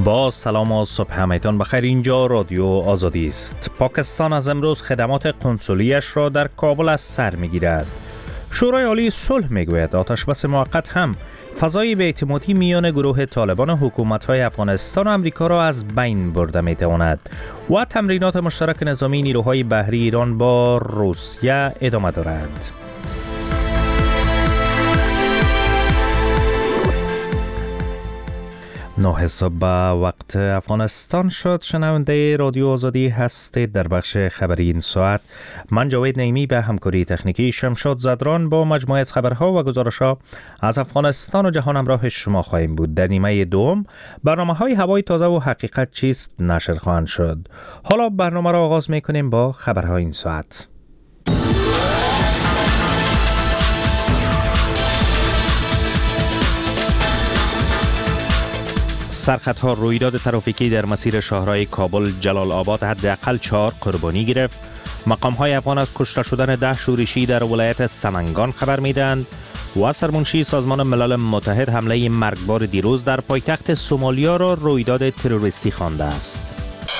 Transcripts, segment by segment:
با سلام و صبح همگان بخیر. اینجا رادیو آزادی است. پاکستان از امروز خدمات قنسولیش را در کابل از سر میگیرد. شورای عالی صلح میگوید آتشبس موقت هم فضای بی‌اعتمادی میان گروه طالبان و حکومت‌های افغانستان و امریکا را از بین برده میتواند و تمرینات مشترک نظامی نیروهای بحری ایران با روسیه ادامه دارد. نه صبح وقت افغانستان شد. شنونده رادیو آزادی هستید. در بخش خبری این ساعت من جاوید نعیمی به همکاری تکنیکی شمشاد زدران با مجموعه از خبرها و گزارش‌ها از افغانستان و جهان همراه شما خواهیم بود. در نیمه دوم برنامه‌های هوای تازه و حقیقت چیست نشر خواهند شد. حالا برنامه را آغاز می‌کنیم با خبرهای این ساعت. سرخطها رویداد ترافیکی در مسیر شاهراه کابل جلال آباد حداقل 4 قربانی گرفت. مقام‌های افغان از کشته شدن 10 شورشی در ولایت سمنگان خبر میدهند و سرمنشی سازمان ملل متحد حمله مرگبار دیروز در پایتخت سومالیا را رویداد تروریستی خوانده است.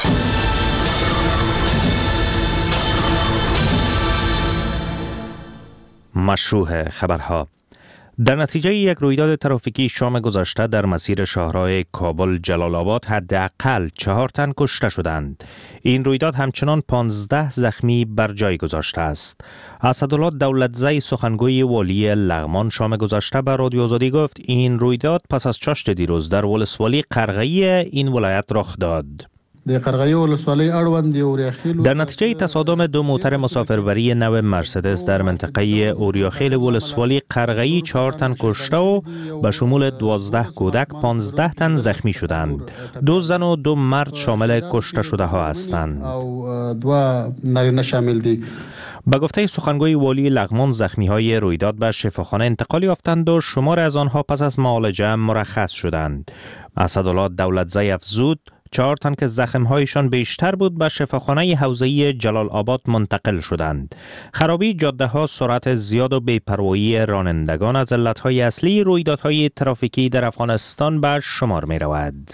مشروح خبرها. در نتیجه یک رویداد ترافیکی شام گذشته در مسیر شاهراه کابل جلال آباد حداقل 4 تن کشته شدند. این رویداد همچنان 15 زخمی بر جای گذاشته است. اسدالله دولتزی سخنگوی والی لغمان شام گذشته به رادیو آزادی گفت این رویداد پس از چاشت دیروز در ولسوالی قرغه‌ای این ولایت رخ داد. در نتیجه تصادم 2 موتر مسافربری نو مرسدس در منطقه اوریاخیل ولسوالی قرغه‌ای 4 تن کشته و به شمول 12 کودک 15 تن زخمی شدند. 2 زن و 2 مرد شامل کشته شده ها هستند. به گفته سخنگوی والی لغمان زخمی های رویداد به شفاخانه انتقال یافتند و شمار از آنها پس از معالجه مرخص شدند. اسدالله دولتزی افزود 4 تن که زخم‌هایشان بیشتر بود به شفاخانه حوزه‌ای جلال آباد منتقل شدند. خرابی جاده‌ها، سرعت زیاد و بی‌پروایی رانندگان از علت‌های اصلی رویدادهای ترافیکی در افغانستان به شمار می‌رود.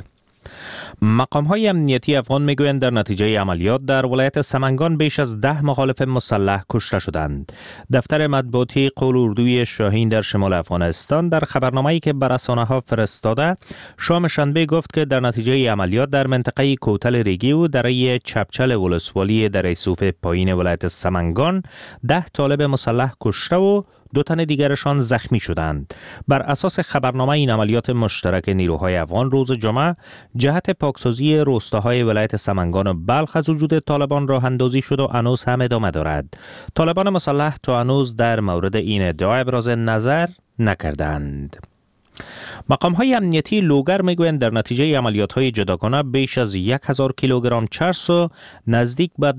مقام‌های امنیتی افغان میگویند در نتیجه عملیات در ولایت سمنگان بیش از 10 مخالف مسلح کشته شدند. دفتر مطبوعاتی قول اردوی شاهین در شمال افغانستان در خبرنامه‌ای که بر رسانه‌ها فرستاده شام شنبه گفت که در نتیجه عملیات در منطقه کوتل ریگی و دره چپچل ولسوالی دره صوف پایین ولایت سمنگان 10 طالب مسلح کشته و 2 تن دیگرشان زخمی شدند. بر اساس خبرنامه این عملیات مشترک نیروهای افغان روز جمعه جهت پاکسازی روستاهای ولایت سمنگان و بلخ از وجود طالبان راه اندازی شد و هنوز هم ادامه دارد. طالبان مسلح تا هنوز در مورد این ادعا ابراز نظر نکردند. مقام‌های امنیتی لوگر میگویند در نتیجه عملیات‌های جداگانه بیش از 1000 کیلوگرم چرس و نزدیک به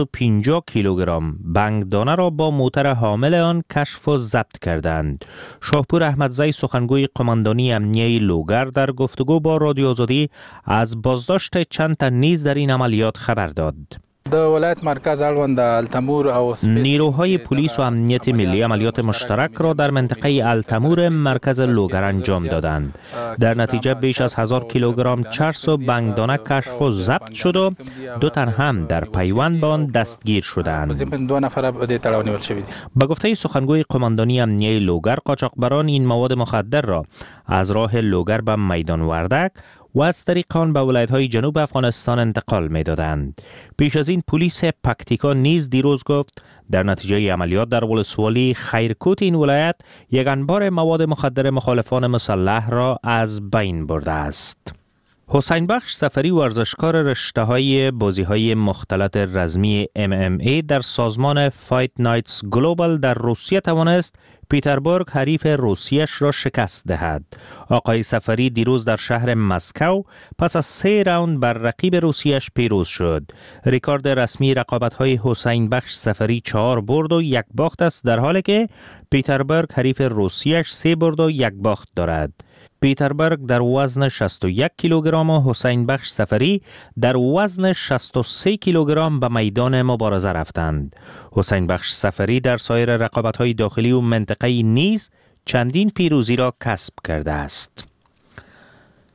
250 کیلوگرم بنگدانه را با موتر حامل آن کشف و ضبط کردند. شاهپور احمدزی سخنگوی قماندانی امنیه لوگر در گفتگو با رادیو آزادی از بازداشت چند تن نیز در این عملیات خبر داد. ولایت مرکز اړوند التمور او نیروهای پلیس و امنیت ملی عملیات مشترک را در منطقه التمور مرکز لوگر انجام دادند. در نتیجه بیش از 1000 کیلوگرم چرس و بنگدانه کشف و ضبط شد و 2 تن هم در پیوند به آن دستگیر شدند. 2 نفر به تړاو نیول شوی. به گفته سخنگوی قماندانی امنیه لوگر قاچاقبران این مواد مخدر را از راه لوگر به میدان وردک و از طریق آن به ولایت‌های جنوب افغانستان انتقال می‌دادند. پیش از این پلیس پکتیکا نیز دیروز گفت در نتیجه عملیات در ولسوالی خیرکوت این ولایت یک انبار مواد مخدر مخالفان مسلح را از بین برده است. حسین بخش صفری ورزشکار رشته‌های بازی‌های مختلط رزمی MMA در سازمان فایت نایتس گلوبال در روسیه توانست پیتربورگ حریف روسیش را شکست دهد. آقای صفری دیروز در شهر مسکو پس از 3 راوند بر رقیب روسیش پیروز شد. رکورد رسمی رقابت‌های حسین بخش صفری 4 برد و 1 باخت است، در حالی که پیتربورگ حریف روسیش 3 برد و 1 باخت دارد. پیتربورگ در وزن 61 کیلوگرم و حسین بخش صفری در وزن 63 کیلوگرم به میدان مبارزه رفتند. حسین بخش صفری در سایر رقابت‌های داخلی و منطقه‌ای نیز چندین پیروزی را کسب کرده است.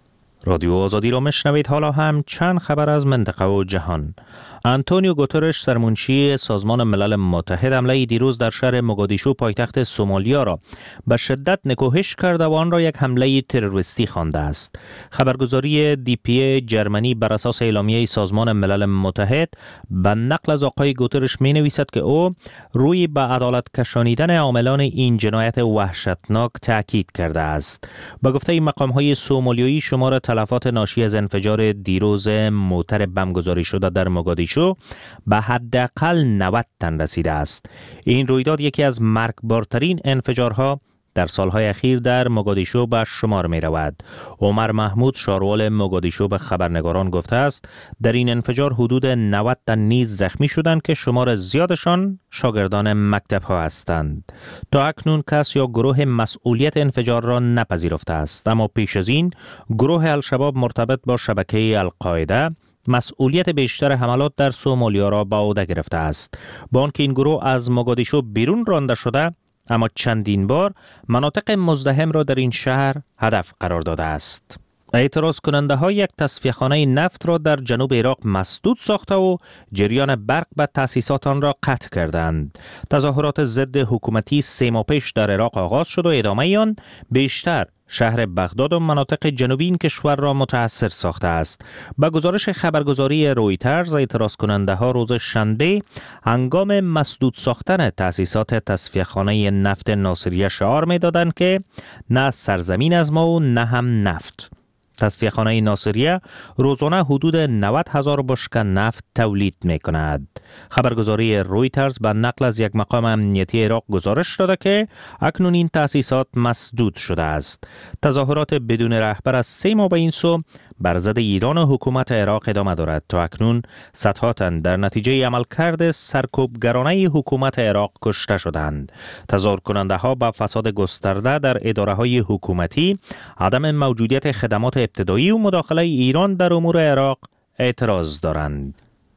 رادیو آزادی را میشنوید. حالا هم چند خبر از منطقه و جهان. آنتونیو گوترش سرمنشی سازمان ملل متحد حمله دیروز در شهر موگادیشو پایتخت سومالیا را به شدت نکوهش کرده و آن را یک حمله تروریستی خوانده است. خبرگزاری DPA جرمنی بر اساس اعلامیه سازمان ملل متحد به نقل از آقای گوترش می نویسد که او روی به عدالت کشانیدن عاملان این جنایت وحشتناک تاکید کرده است. به گفته مقام‌های سومالیایی شمار تلفات ناشی از انفجار دیروز موتر بمبگذاری شده در موگادیشو به حداقل 90 تن رسیده است. این رویداد یکی از مرگبارترین انفجارها در سالهای اخیر در موگادیشو به شمار می رود. عمر محمود شاروال موگادیشو به خبرنگاران گفته است در این انفجار حدود 90 تن نیز زخمی شدند که شمار زیادشان شاگردان مکتب ها هستند. تا اکنون کس یا گروه مسئولیت انفجار را نپذیرفته است، اما پیش از این گروه الشباب مرتبط با شبکه القاعده مسئولیت بیشتر حملات در سومالیا را به عهده گرفته است. با آنکه این گروه از موگادیشو بیرون رانده شده، اما چندین بار مناطق مزدحم را در این شهر هدف قرار داده است. اعتراض کننده ها یک تصفیه‌خانه نفت را در جنوب عراق مسدود ساخته و جریان برق به تأسیسات آن را قطع کردند. تظاهرات ضد حکومتی 3 ماه پیش در عراق آغاز شد و ادامه آن بیشتر شهر بغداد و مناطق جنوبی این کشور را متاثر ساخته است. با گزارش خبرگزاری رویترز، اعتراض کننده ها روز شنبه هنگام مسدود ساختن تأسیسات تصفیه‌خانه نفت ناصریه شعار می دادند که نه سرزمین از ما و نه هم نفت. تصفیه‌خانه ناصریه روزانه حدود 90,000 بشکه نفت تولید می کند. خبرگزاری رویترز به نقل از یک مقام امنیتی عراق گزارش داده که اکنون این تأسیسات مسدود شده است. تظاهرات بدون رهبر از 3 ماه به این سو بر ضد ایران و حکومت عراق ادامه دارد. تا اکنون صدها تن در نتیجه عملکرد سرکوبگرانه حکومت عراق کشته شدند. تظاهر کننده ها با فساد گسترده در اداره های حکومتی، عدم موجودیت خدمات ابتدایی و مداخله ایران در امور عراق اعتراض دارند.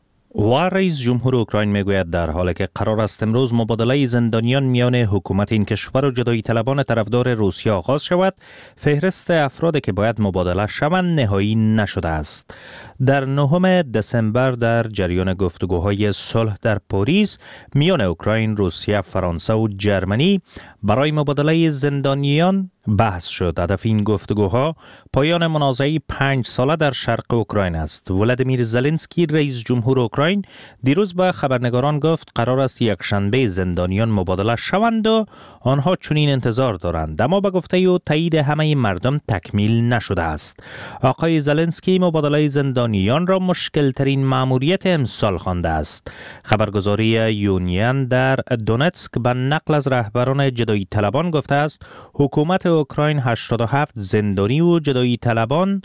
و رئیس جمهور اوکراین میگوید در حالی که قرار است امروز مبادله زندانیان میان حکومت این کشور و جدایی طلبان طرفدار روسیه آغاز شود، فهرست افرادی که باید مبادله شوند نهایی نشده است. در 9 دسامبر در جریان گفتگوهای صلح در پاریس میان اوکراین، روسیه، فرانسه و جرمنی برای مبادله زندانیان بحث شد. هدف این گفتگوها پایان منازعه 5 ساله در شرق اوکراین است. ولادیمیر زلنسکی رئیس جمهور اوکراین دیروز به خبرنگاران گفت قرار است یک شنبه زندانیان مبادله شوند و آنها چنین انتظار دارند، اما به گفته او تایید همه مردم تکمیل نشده است. آقای زلنسکی مبادله زندانیان را مشکل ترین مأموریت امسال خوانده است. خبرگزاری یونین در دونتسک به نقل از رهبران جدایی طلبان گفته است حکومت اوکراین 87 زندانی و جدایی طلبان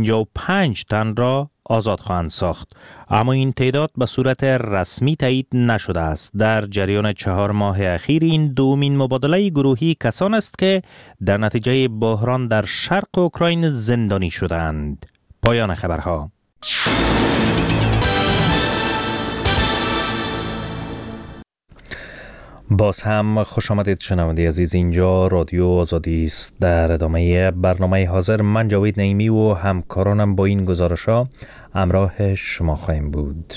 55 تن را آزاد خواهند ساخت، اما این تعداد به صورت رسمی تایید نشده است. در جریان 4 ماه اخیر این دومین مبادله گروهی کسان است که در نتیجه بحران در شرق اوکراین زندانی شدند. پایان خبرها. باز هم خوش آمدید شنونده عزیز، اینجا رادیو آزادی است. در ادامه برنامه حاضر من جاوید نعیمی و همکارانم با این گزارش‌ها همراه شما خواهیم بود.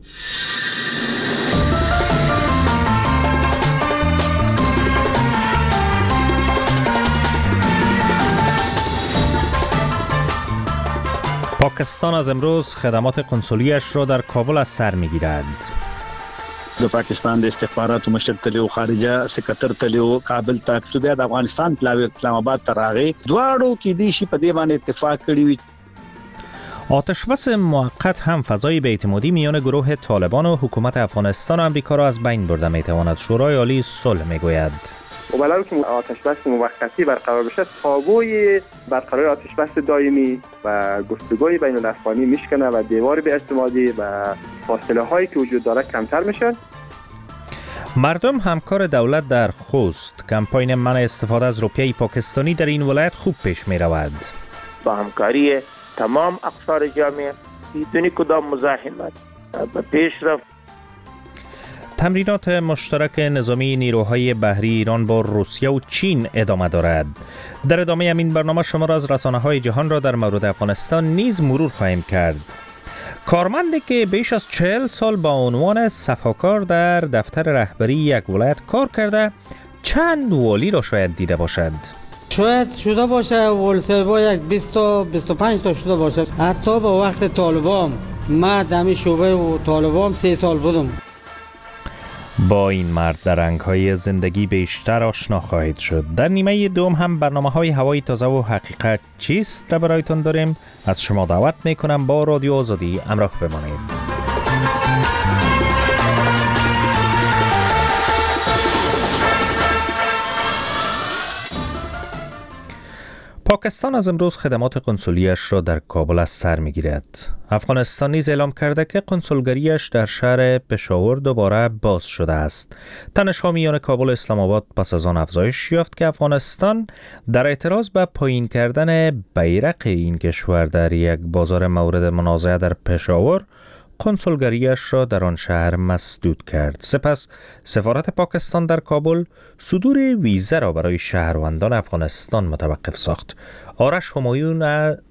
پاکستان از امروز خدمات قنسولیش را در کابل از سر می‌گیرد. د پاکستان د استخباراتو مشر تلو خارجه سکرټر تلو کابل ته چې د افغانستان پلاوی اسلام آباد ته راغی دواړو کې د شي په دې باندې اتفاق کړی وي. آتشبس موقت هم فضای بی‌اعتمادی میان گروه طالبان و حکومت افغانستان و امریکا را از بین برده میتواند. شورای عالی صلح میگوید ولی که آتشبس موقتی برقرار بشه تابوی برقراری آتشبس دائمی و گفتگوی بین الافغانی میشکنه و دیوار بی‌اعتمادی و فاصله هایی که وجود داره کمتر میشن. مردم همکار دولت در خوست کمپاین منع استفاده از روپیه پاکستانی در این ولایت خوب پیش می رود. با همکاری تمام اقشار جامعه بدون کدام مزاحمت به پیشرفت. تمرینات مشترک نظامی نیروهای بحری ایران با روسیه و چین ادامه دارد. در ادامه این برنامه شما را از رسانه‌های جهان را در مورد افغانستان نیز مرور خواهیم کرد. کارمندی که بیش از 40 سال با عنوان صفاکار در دفتر رهبری یک ولایت کار کرده چند والی را شاید دیده باشد. شاید شده باشه ولسبا یک 20 تا 25 تا شده باشه. حتی با وقت طالبان من دمی شعبه و طالبان 3 سال بودم. با این مرد در رنگ‌های زندگی بیشتر آشنا خواهید شد. در نیمه دوم هم برنامه‌های هوای تازه و حقیقت چیست را برایتان داریم. از شما دعوت می‌کنم با رادیو آزادی همراه بمانید. پاکستان از امروز خدمات قنسولیش را در کابل از سر می‌گیرد. افغانستان نیز اعلام کرده که قنسولگریش در شهر پشاور دوباره باز شده است. تنش‌ها میان کابل و اسلام آباد پس از آن افزایش یافت که افغانستان در اعتراض به پایین کردن بیرق این کشور در یک بازار مورد منازعه در پشاور قنسولگریش را در آن شهر مسدود کرد. سپس سفارت پاکستان در کابل صدور ویزه را برای شهروندان افغانستان متوقف ساخت. آرش همایون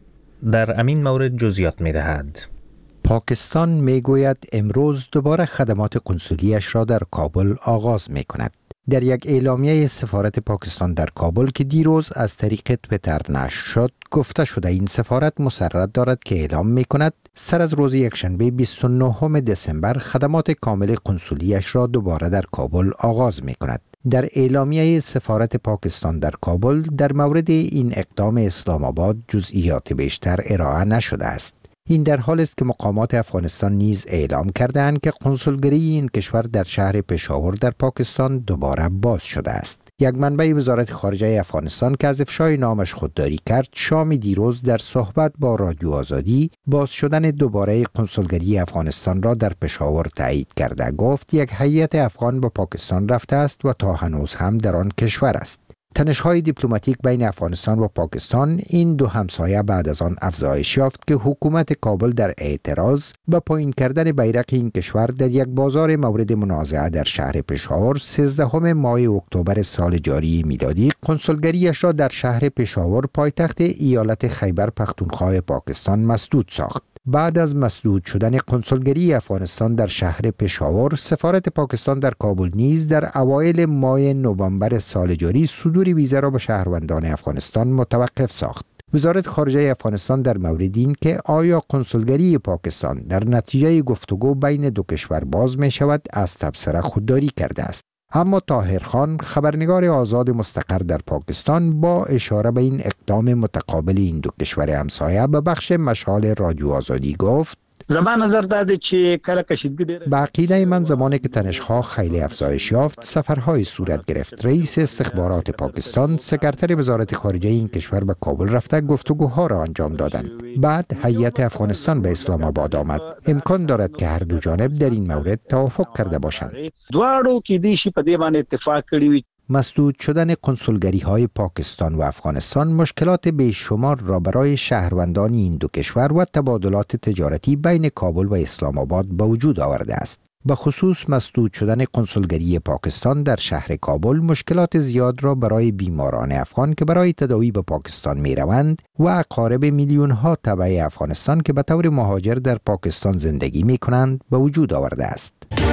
در امین مورد جزئیات می‌دهد. پاکستان میگوید امروز دوباره خدمات قنسولیش را در کابل آغاز می‌کند. در یک اعلامیه سفارت پاکستان در کابل که دیروز از طریق تویتر نشر شد گفته شده این سفارت مسرت دارد که اعلام می‌کند سر از روز یکشنبه 29 دسامبر خدمات کامل قنسولیش را دوباره در کابل آغاز می‌کند. در اعلامیه سفارت پاکستان در کابل در مورد این اقدام اسلام آباد جزئیات بیشتر ارائه نشده است. این در حال است که مقامات افغانستان نیز اعلام کردند که قنسولگری این کشور در شهر پشاور در پاکستان دوباره باز شده است. یک منبع وزارت خارجه افغانستان که از افشای نامش خودداری کرد شام دیروز در صحبت با رادیو آزادی باز شدن دوباره قنسولگری افغانستان را در پشاور تایید کرده. گفت یک هیئت افغان به پاکستان رفته است و تا هنوز هم در آن کشور است. تنش‌های دیپلماتیک بین افغانستان و پاکستان این دو همسایه بعد از آن افزایش یافت که حکومت کابل در اعتراض به پایین کردن بیرق این کشور در یک بازار مورد منازعه در شهر پشاور 13 ماه اکتبر سال جاری میلادی قنسولگریش را در شهر پشاور پایتخت ایالت خیبر پختونخوا پاکستان مسدود ساخت. بعد از مسدود شدن قنسولگری افغانستان در شهر پشاور، سفارت پاکستان در کابل نیز در اوایل ماه نوامبر سال جاری صدور ویزه را به شهروندان افغانستان متوقف ساخت. وزارت خارجه افغانستان در مورد این که آیا قنسولگری پاکستان در نتیجه گفتگو بین دو کشور باز می شود از تبصره خودداری کرده است. اما طاهر خان خبرنگار آزاد مستقر در پاکستان با اشاره به این اقدام متقابل این دو کشور همسایه به بخش مشال رادیو آزادی گفت زمان نظر داده چې کله کشیدگی به عقیده من زمانی که تنش‌ها خیلی افزایش یافت سفرهای صورت گرفت. رئیس استخبارات پاکستان سکرتر وزارت خارجه این کشور به کابل رفته گفتگوها را انجام دادند. بعد هیئت افغانستان به اسلام آباد آمد. امکان دارد که هر دو جانب در این مورد توافق کرده باشند. دواړو کې دې شي په دې باندې اتفاق کړی وي. مسدود شدن قنسولگری های پاکستان و افغانستان مشکلات بیشمار را برای شهروندان این دو کشور و تبادلات تجارتی بین کابل و اسلام آباد به وجود آورده است. به خصوص مسدود شدن قنسولگری پاکستان در شهر کابل مشکلات زیاد را برای بیماران افغان که برای تداوی به پاکستان می روند و اقارب میلیون ها تبع افغانستان که به طور مهاجر در پاکستان زندگی می کنند به وجود آورده است.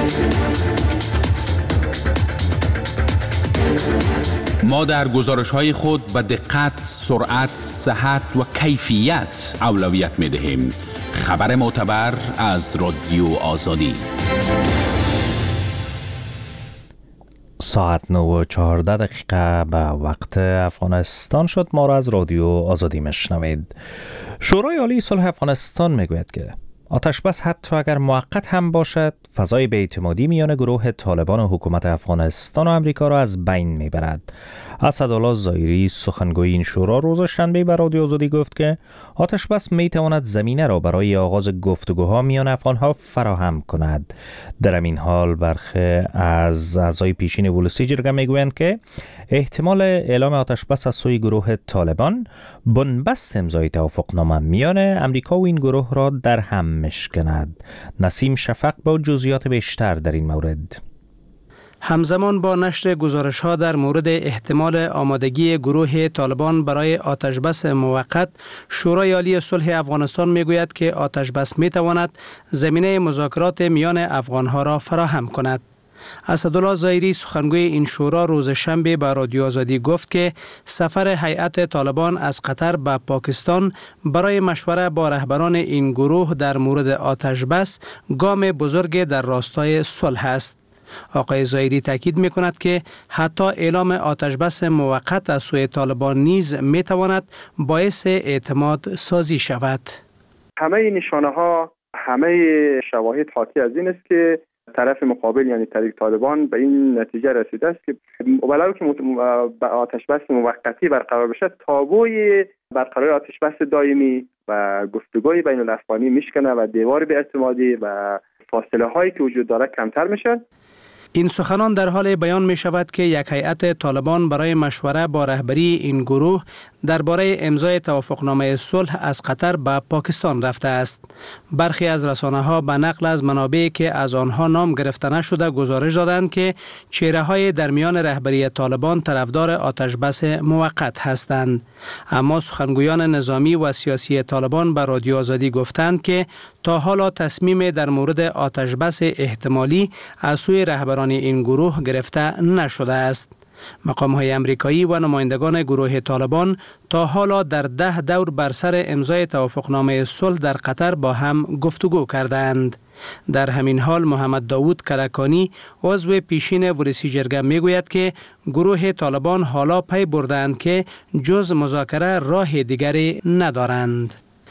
ما در گزارش‌های خود به دقت، سرعت، صحت و کیفیت اولویت می‌دهیم. خبر معتبر از رادیو آزادی. ساعت 9:14 به وقت افغانستان شد. ما را از رادیو آزادی میشنوید. شورای عالی صلح افغانستان میگوید که آتش بس حتی اگر موقت هم باشد فضای بی‌اعتمادی میان گروه طالبان و حکومت افغانستان و امریکا را از بین میبرد. اسدالله ظاهری سخنگوی این شورا روز شنبه به رادیو آزادی گفت که آتش بس میتواند زمینه را برای آغاز گفتگوها میان افغانها فراهم کند. در این حال برخی از اعضای پیشین ولسی جرگه میگویند که احتمال اعلام آتش بس از سوی گروه طالبان بنبست امضای توافقنامه میان امریکا و این گروه را در هم مشکند. نسیم شفق با جزئیات بیشتر در این مورد. همزمان با نشر گزارش‌ها در مورد احتمال آمادگی گروه طالبان برای آتشبس موقت، شورای عالی صلح افغانستان میگوید که آتشبس میتواند زمینه مذاکرات میان افغانها را فراهم کند. اسدالله ظاهری سخنگوی این شورا روز شنبه به رادیو آزادی گفت که سفر هیئت طالبان از قطر به پاکستان برای مشوره با رهبران این گروه در مورد آتشبس گام بزرگ در راستای صلح است. آقای ظاهری تاکید می کند که حتی اعلام آتشبس موقت از سوی طالبان نیز می تواند باعث اعتماد سازی شود. همه نشانه ها، همه شواهد حاکی از این است که طرف مقابل یعنی طریق طالبان به این نتیجه رسیده است که ولو که آتشبس موقتی برقرار بشد، تابوی برقرار آتشبس دائمی و گفتگوی بین الافغانی میشکنه و دیوار بی‌اعتمادی و فاصله هایی که وجود داره کمتر میشه. این سخنان در حال بیان می شود که یک هیئت طالبان برای مشوره با رهبری این گروه درباره امضای توافقنامه صلح از قطر به پاکستان رفته است. برخی از رسانه‌ها به نقل از منابعی که از آنها نام گرفته نشده گزارش دادند که چهره‌های در میان رهبری طالبان طرفدار آتشبس موقت هستند. اما سخنگویان نظامی و سیاسی طالبان به رادیو آزادی گفتند که تا حالا تصمیم در مورد آتشبس احتمالی از سوی رهبران این گروه گرفته نشده است. مقام‌های امریکایی و نمایندگان گروه طالبان تا حالا در 10 دور بر سر امضای توافقنامه صلح در قطر با هم گفتگو کردند. در همین حال محمد داوود کلکانی عضو پیشین ورسی جرگه میگوید که گروه طالبان حالا پی بردند که جز مذاکره راه دیگری ندارند.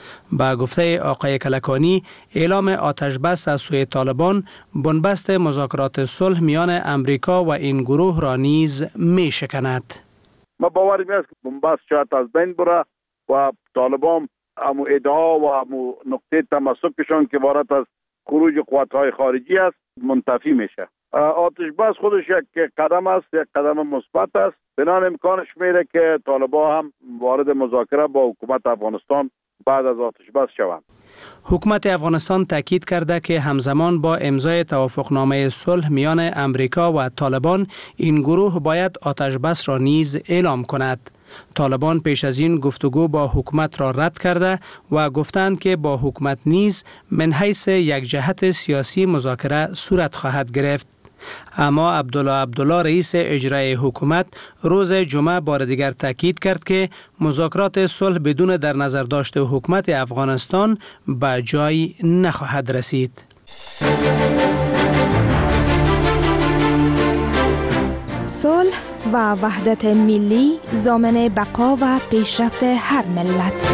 با گفته آقای کلکانی، اعلام آتشبس از سوی طالبان بنبست مذاکرات صلح میان امریکا و این گروه را نیز می شکند. ما باورم است که بنبست شاید از بین بره و طالبان امو ادعا و امو نقطه تمسکشان که عبارت از خروج قوت‌های خارجی است منتفی میشه. آتشبس خودش یک قدم است، یک قدم مثبت است. بنان امکانش میره که طالبان هم وارد مذاکره با حکومت افغانستان بعد از آتشبس شوند. حکومت افغانستان تاکید کرده که همزمان با امضای توافقنامه صلح میان امریکا و طالبان این گروه باید آتشبس را نیز اعلام کند. طالبان پیش از این گفتگو با حکومت را رد کرده و گفتند که با حکومت نیز من حیث یک جهت سیاسی مذاکره صورت خواهد گرفت. اما عبدالله رئیس اجرایی حکومت روز جمعه بار دیگر تاکید کرد که مذاکرات صلح بدون در نظر داشت حکومت افغانستان به جایی نخواهد رسید. صلح و وحدت ملی ضامن بقا و پیشرفت هر ملت.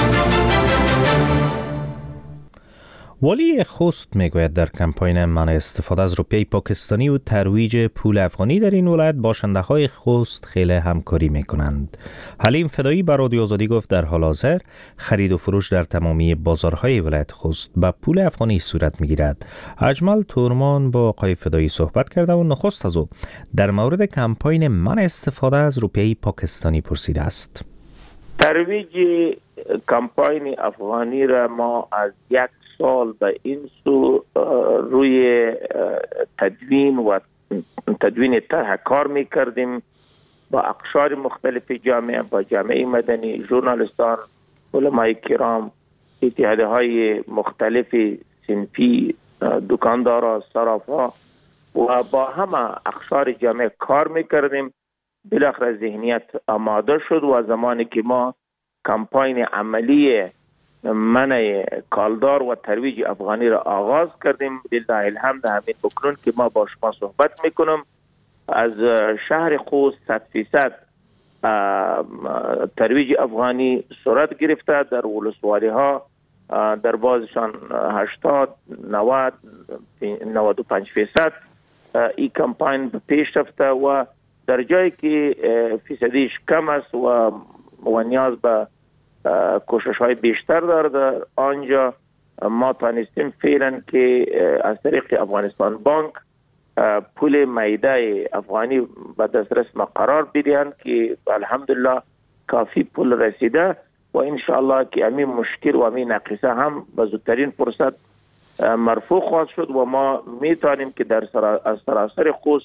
والی خوست میگوید در کمپاین منع استفاده از روپیه پاکستانی و ترویج پول افغانی در این ولایت باشنده های خوست خیلی همکاری میکنند. حلیم فدایی به رادیو آزادی گفت در حال حاضر خرید و فروش در تمامی بازارهای ولایت خوست با پول افغانی صورت میگیرد. اجمل تورمان با آقای فدایی صحبت کرده و نخست از او در مورد کمپاین منع استفاده از روپیه پاکستانی پرسیده است. ترویج کمپاین افغانی را ما از یک سال به این سو روی تدوین طرح کار میکردیم با اقشار مختلف جامعه، با جامعه مدنی، ژورنالیستان، علمای کرام، اتحادیه های مختلف صنفی، دکاندارا، صرافا و با همه اقشار جامعه کار میکردیم. بالاخره ذهنیت آماده شد و زمانی که ما کمپاین عملی منع کالدار و ترویج افغانی را آغاز کردیم، لله الحمد همین بکنون که ما با شما صحبت میکنم از شهر خوست 100% ترویج افغانی صورت گرفته. در ولسوالی ها در بازشان 80-90-95% این کمپاین پیش رفته و در جایی که فیصدیش کم است و نیاز به کوشش های بیشتر داره، در آنجا ما تانستیم فعلا که از طریق افغانستان بانک پول معیده افغانی به دسترس ما قرار بدهند که الحمدلله کافی پول رسیده و انشاءالله که همین مشکل و همین نقصه هم به زودترین فرصت مرفوع خواهد شد و ما میتونیم که در از سراسر خوست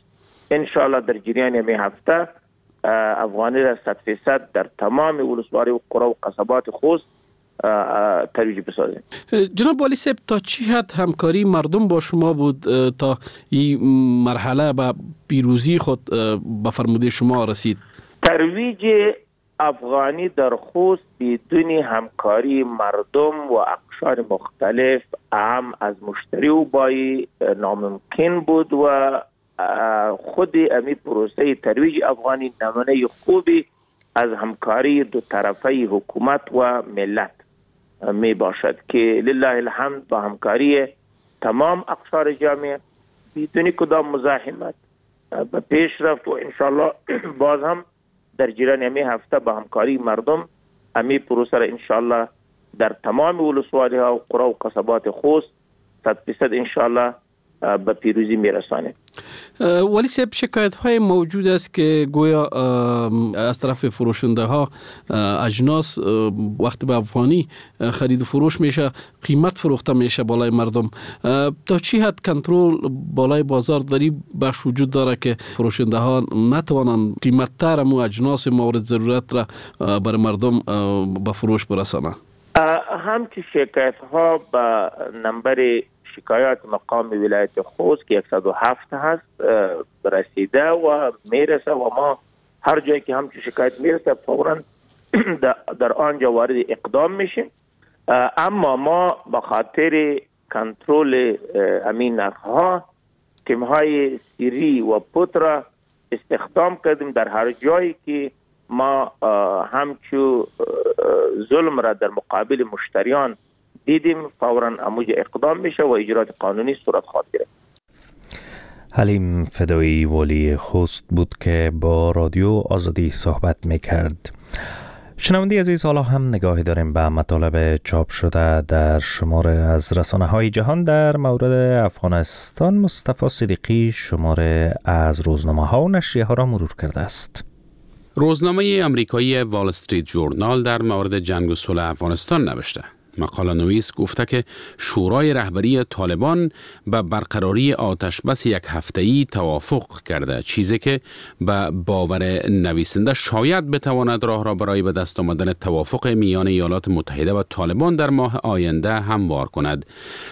انشاءالله در جریان همین هفته افغانی را 100% در تمام ولسواری و قرى و قصبات خوست ترویج بسازیم. جناب والی صاحب، تا چی حد همکاری مردم با شما بود تا این مرحله به پیروزی خود به فرموده شما رسید؟ ترویج افغانی در خوست بدون همکاری مردم و اقشار مختلف اهم از مشتری و بایی ناممکن بود و خود امی پروسه ترویج افغانی نمونه خوبی از همکاری دو طرفه حکومت و ملت می باشد که لله الحمد با همکاری تمام اقشار جامعه بدون کدام مزاحمت به پیش رفت و انشالله باز هم در جریان همین هفته با همکاری مردم امی پروسه را انشالله در تمام ولسوالی ها و قرى و قصبات خوست 100% انشالله به پیروزی میرسانه. ولی صاحب، شکایت های موجود است که گویا از طرف فروشنده ها اجناس وقتی به افغانی خرید و فروش میشه قیمت فروخته میشه بالای مردم. تا چی حد کنترل بالای بازار داری بخش وجود داره که فروشنده ها نتوانند قیمت تر مو اجناس مورد ضرورت را بر مردم به فروش برسانند؟ همچه شکایت ها به نمبر شکایات مقام ولایت خوست که 107 هست رسیده و میرسه و ما هر جایی که همچه شکایت میرسه فوراً در آنجا وارد اقدام میشیم. اما ما به خاطر کنترل امین نرخ‌ها تیم‌های سری و پتر استخدام کردیم در هر جایی که ما همچو ظلم را در مقابل مشتریان دیدیم فوراً اموج اقدام میشه و اجرات قانونی صورت خواهد گرفت. حلیم فدایی والی خوست بود که با رادیو آزادی صحبت میکرد. شنونده عزیز، حالا هم نگاهی داریم به مطالب چاپ شده در شماره از رسانه‌های جهان در مورد افغانستان. مصطفی صدیقی شماره از روزنامه‌ها و نشریه‌ها را مرور کرده است. روزنامه آمریکایی وال استریت جورنال در مورد جنگ و صلح افغانستان نوشته. مقاله نویس گفته که شورای رهبری طالبان به برقراری آتش بس یک هفته‌ای توافق کرده، چیزی که به باور نویسنده شاید بتواند راه را برای به دست آمدن توافق میان ایالات متحده و طالبان در ماه آینده هموار کند.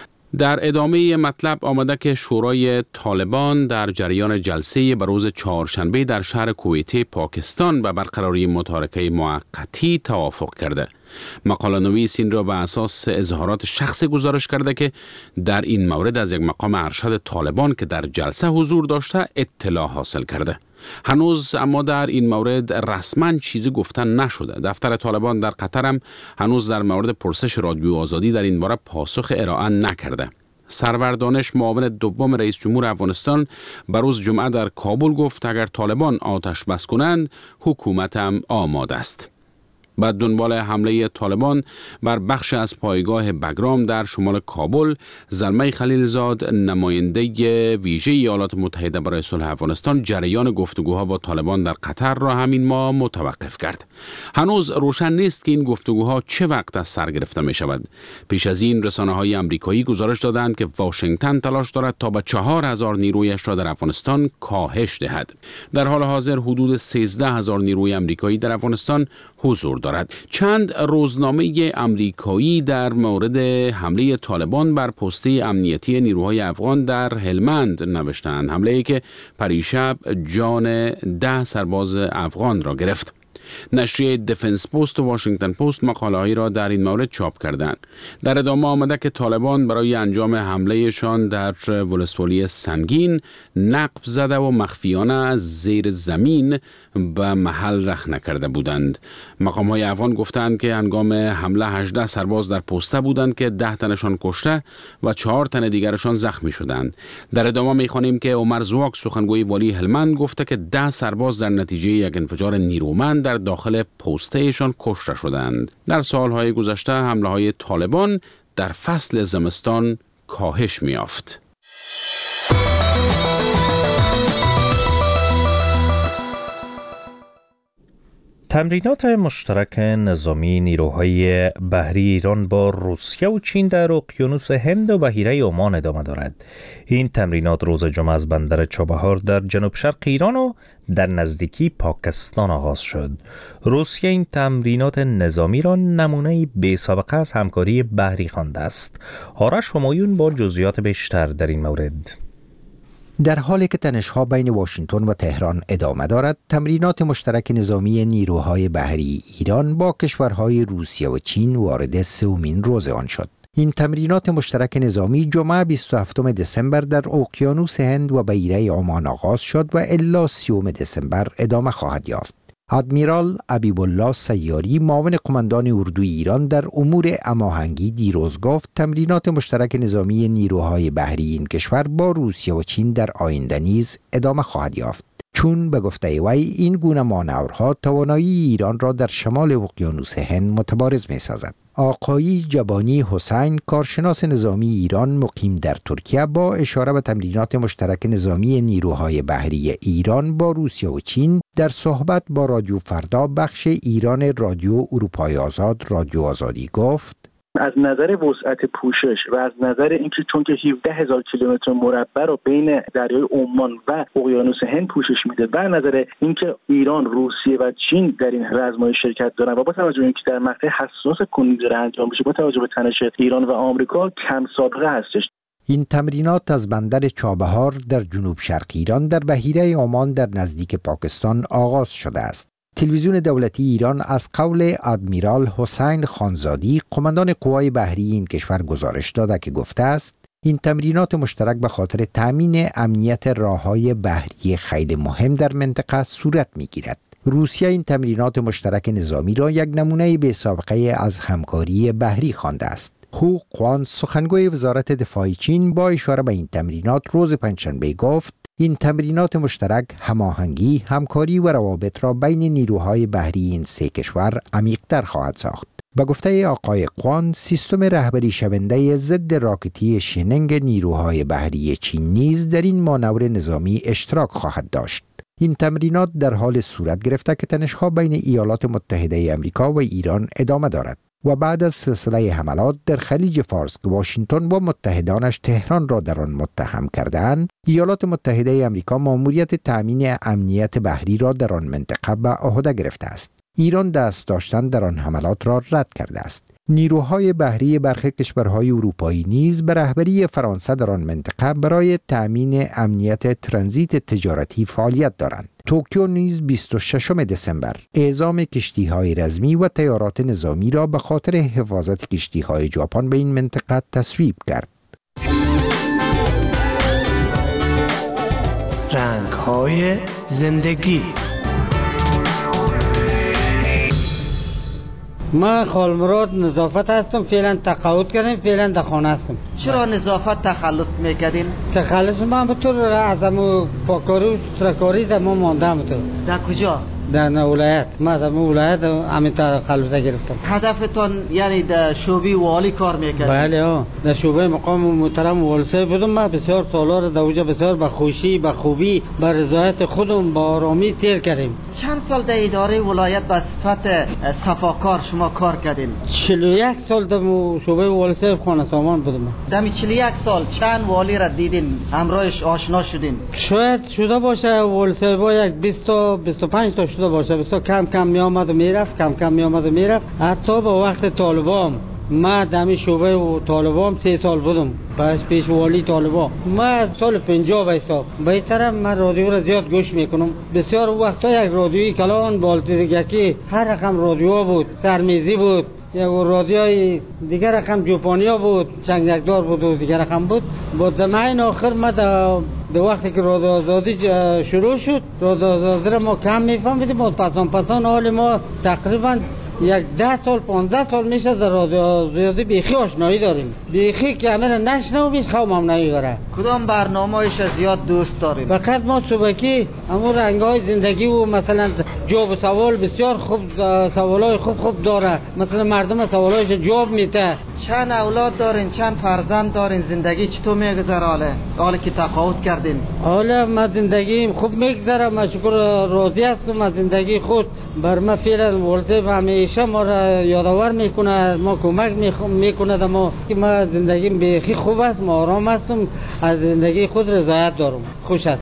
در ادامه مطلب آمده که شورای طالبان در جریان جلسه به روز چهارشنبه در شهر کویته پاکستان به برقراری متارکه موقتی توافق کرده. مقاله نویس این را به اساس اظهارات شخصی گزارش کرده که در این مورد از یک مقام ارشد طالبان که در جلسه حضور داشته اطلاع حاصل کرده. هنوز اما در این مورد رسما چیزی گفتن نشده. دفتر طالبان در قطر هم هنوز در مورد پرسش رادیو آزادی در این باره پاسخ ارائه نکرده. سرور دانش، معاون دوم رئیس جمهور افغانستان، بروز جمعه در کابل گفت اگر طالبان آتش بس کنند حکومت هم آماده است. بعد دنبال حمله طالبان بر بخش از پایگاه بگرام در شمال کابل، زلمه خلیلزاد، نماینده ویژه ایالات متحده برای صلح افغانستان، جریان گفتگوها با طالبان در قطر را همین ماه متوقف کرد. هنوز روشن نیست که این گفتگوها چه وقت از سر گرفته می شود. پیش از این رسانه‌های آمریکایی گزارش دادند که واشنگتن تلاش دارد تا به 4000 نیرویش را در افغانستان کاهش دهد. در حال حاضر حدود 13000 نیروی آمریکایی در افغانستان حضور دارد. چند روزنامه آمریکایی در مورد حمله طالبان بر پسته امنیتی نیروهای افغان در هلمند نوشتند، حمله‌ای که پریشب جان 10 سرباز افغان را گرفت. نشریه دفنس پست و واشنگتن پست مقاله‌ای را در این مورد چاپ کردند. در ادامه آمده که طالبان برای انجام حملهشان در ولسوالی سنگین نقب زده و مخفیانه از زیر زمین به محل رخ نکرده بودند. مقام‌های افغان گفتند که هنگام حمله 18 سرباز در پسته بودند که 10 تنشان کشته و 4 تن دیگرشان زخمی شدند. در ادامه می‌خوانیم که عمر زواک، سخنگوی والی هلمند، گفته که 10 سرباز در نتیجه یک انفجار نیرومند در داخل پوستهشان کشته شدند. در سالهای گذشته حمله‌های طالبان در فصل زمستان کاهش می‌یافت. تمرینات مشترک نظامی نیروهای بحری ایران با روسیه و چین در اقیانوس هند و بحیره عمان ادامه دارد. این تمرینات روز جمعه از بندر چابهار در جنوب شرق ایران و در نزدیکی پاکستان آغاز شد. روسیه این تمرینات نظامی را نمونه بی سابقه از همکاری بحری خوانده است. آرش همایون با جزئیات بیشتر در این مورد. در حالی که تنش‌ها بین واشنگتن و تهران ادامه دارد، تمرینات مشترک نظامی نیروهای بحری ایران با کشورهای روسیه و چین وارد سومین روز آن شد. این تمرینات مشترک نظامی جمعه 27 دسامبر در اقیانوس هند و بحیره عمان آغاز شد و الی 30 دسامبر ادامه خواهد یافت. ادمیرال حبیبالله سیاری معاون قماندان اردوی ایران در امور هماهنگی دیروز گفت تمرینات مشترک نظامی نیروهای بحری این کشور با روسیه و چین در آینده نیز ادامه خواهد یافت، چون به گفته وی این گونه مانورها توانایی ایران را در شمال اقیانوس هند متبارز می سازد. آقای جبانی حسین، کارشناس نظامی ایران مقیم در ترکیه، با اشاره به تمرینات مشترک نظامی نیروهای بحری ایران با روسیه و چین در صحبت با رادیو فردا بخش ایران رادیو اروپای آزاد رادیو آزادی گفت: از نظر وسعت پوشش و از نظر اینکه چون که 17,000 کیلومتر مربع رو بین دریای عمان و اقیانوس هند پوشش میده و از نظر اینکه ایران، روسیه و چین در این رزم‌های شرکت دارن و با توجه به اینکه در مقطع حساس کنونی داره انجام میشه، با توجه به تنش ایران و آمریکا کم سابقه هستش. این تمرینات از بندر چابهار در جنوب شرق ایران در بحیره عمان در نزدیک پاکستان آغاز شده است. تلویزیون دولتی ایران از قول ادمیرال حسین خانزادی، قماندان قوای بحری این کشور گزارش داده که گفته است این تمرینات مشترک به خاطر تامین امنیت راههای بحری خیلی مهم در منطقه صورت می‌گیرد. روسیه این تمرینات مشترک نظامی را یک نمونه بی سابقه از همکاری بحری خوانده است. هو قوان، سخنگوی وزارت دفاع چین، با اشاره به این تمرینات روز پنجشنبه گفت این تمرینات مشترک هماهنگی، همکاری و روابط را بین نیروهای بحری این سه کشور عمیق‌تر خواهد ساخت. به گفته آقای قوان، سیستم رهبری شونده ضد راکتی شننگ نیروهای بحری چین نیز در این مانور نظامی اشتراک خواهد داشت. این تمرینات در حال صورت گرفته که تنش‌ها بین ایالات متحده آمریکا و ایران ادامه دارد و بعد از سلسله حملات در خلیج فارس که واشنگتن و متحدانش تهران را در آن متهم کردند، ایالات متحده آمریکا مأموریت تأمین امنیت بحری را در آن منطقه به عهده گرفته است. ایران دست داشتن در آن حملات را رد کرده است. نیروهای بحری برخی کشورهای اروپایی نیز به رهبری فرانسه در آن منطقه برای تأمین امنیت ترانزیت تجارتی فعالیت دارند. توکیو نیز 26 دسامبر اعزام کشتی‌های رزمی و طیارات نظامی را به خاطر حفاظت کشتی‌های ژاپن به این منطقه تصویب کرد. رنگ‌های زندگی. من خالمراد نظافت هستم، فعلا تقاعد کردم، فعلا در خانه هستم. چرا نظافت تخلص میکردین؟ تخلص من به طور از پاکاری و سترکاری در ما ماندم. در کجا؟ در ولایت. من در ولایت همین تخلص گرفتم. هدفتون یعنی در شعبه والی کار میکردین؟ بله، در شعبه مقام محترم والسی بودم. من بسیار سالا در اونجا بسیار به خوشی، به خوبی، به رضایت خودم با آرامی تیر کردیم. چند سال در اداره ولایت به صفت صفاکار شما کار کردین؟ 41 سال در شعبه والسی خانه سامان بودم. در 41 سال چند والی را دیدین؟ همراهش آشنا شدین؟ شاید شده باشه والسی با یک 20 تا 25 تا شده باشه. بسیار کم کم می آمد و میرفت. حتی با وقت طالبان من در شعبه و طالبان 3 سال بودم. بس پیش والی طالبان من سال 50 به حساب. به این طرف من رادیو را زیاد گوش میکنم. بسیار وقتا یک رادیوی کلان بالتیگکی هر رقم رادیو بود، سرمیزی بود، یک رادیوی دیگر رقم جوپانیا بود، چنگدار بود و دیگر رقم بود. با زمان آخر من در وقتی که رادیو آزادی شروع شد، رادیو آزادی را ما کم میفهمیدیم و پسان حال ما تقریبا یک 10 سال 15 سال میشه در رادیو آزادی بیخی آشنایی داریم. بیخی که همه نشنویم خوام هم نمیبره. کدام برنامه‌اش زیاد دوست داریم؟ فقط ما صبحی همون رنگ‌های زندگی و مثلا جواب و سوال بسیار خوب، سوالای خوب داره. مثلا مردم سوالایش جواب میده. چند اولاد دارین، چند فرزند دارین، زندگی چطور میگذره؟ حالا که تقاعد کردین؟ حالا ما زندگیم خوب میگذره، ما شکر راضی هستم از زندگی خود. بر ما فعلا ولسه همیشه ما را یادآور میکنه، ما کمک میکنه در ما که ما زندگیم بیخی خوب است، ما آرام هستم، از زندگی خود رضایت دارم، خوش است.